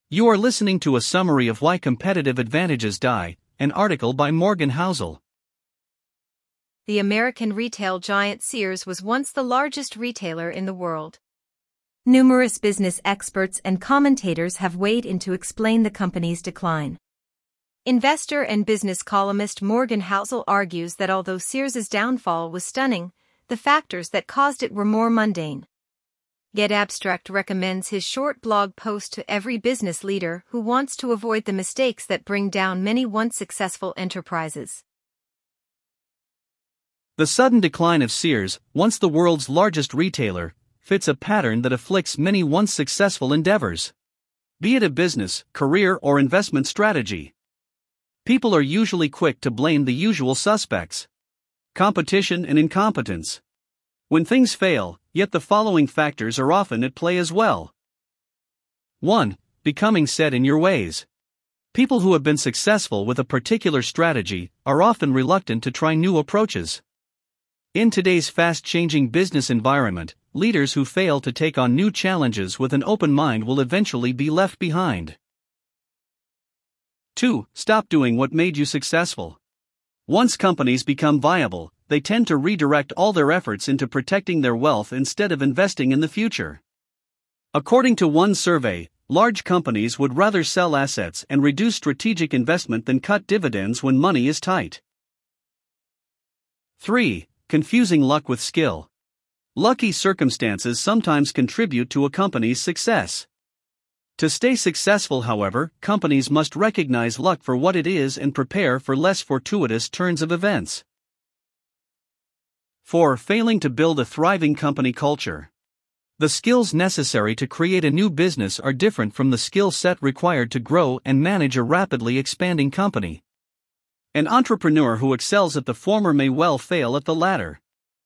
You are listening to a summary of Why Competitive Advantages Die, an article by Morgan Housel. The American retail giant Sears was once the largest retailer in the world. Numerous business experts and commentators have weighed in to explain the company's decline. Investor and business columnist Morgan Housel argues that although Sears's downfall was stunning, the factors that caused it were more mundane. Get Abstract recommends his short blog post to every business leader who wants to avoid the mistakes that bring down many once successful enterprises. The sudden decline of Sears, once the world's largest retailer, fits a pattern that afflicts many once successful endeavors. Be it a business, career, or investment strategy. People are usually quick to blame the usual suspects: competition and incompetence. When things fail, yet the following factors are often at play as well. 1. Becoming set in your ways. People who have been successful with a particular strategy are often reluctant to try new approaches. In today's fast-changing business environment, leaders who fail to take on new challenges with an open mind will eventually be left behind. 2. Stop doing what made you successful. Once companies become viable, they tend to redirect all their efforts into protecting their wealth instead of investing in the future. According to one survey, large companies would rather sell assets and reduce strategic investment than cut dividends when money is tight. 3. Confusing luck with skill. Lucky circumstances sometimes contribute to a company's success. To stay successful, however, companies must recognize luck for what it is and prepare for less fortuitous turns of events. 4. Failing to build a thriving company culture. The skills necessary to create a new business are different from the skill set required to grow and manage a rapidly expanding company. An entrepreneur who excels at the former may well fail at the latter.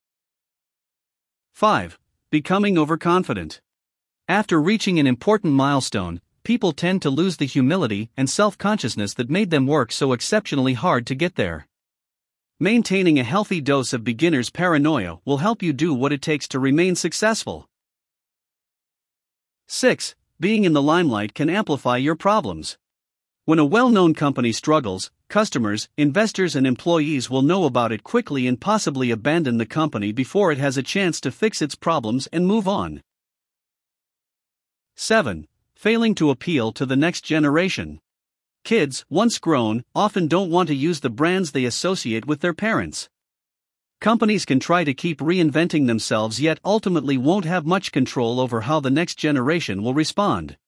5. Becoming overconfident. After reaching an important milestone, people tend to lose the humility and self-consciousness that made them work so exceptionally hard to get there. Maintaining a healthy dose of beginner's paranoia will help you do what it takes to remain successful. 6. Being in the limelight can amplify your problems. When a well-known company struggles, customers, investors, and employees will know about it quickly and possibly abandon the company before it has a chance to fix its problems and move on. 7. Failing to appeal to the next generation. Kids, once grown, often don't want to use the brands they associate with their parents. Companies can try to keep reinventing themselves yet ultimately won't have much control over how the next generation will respond.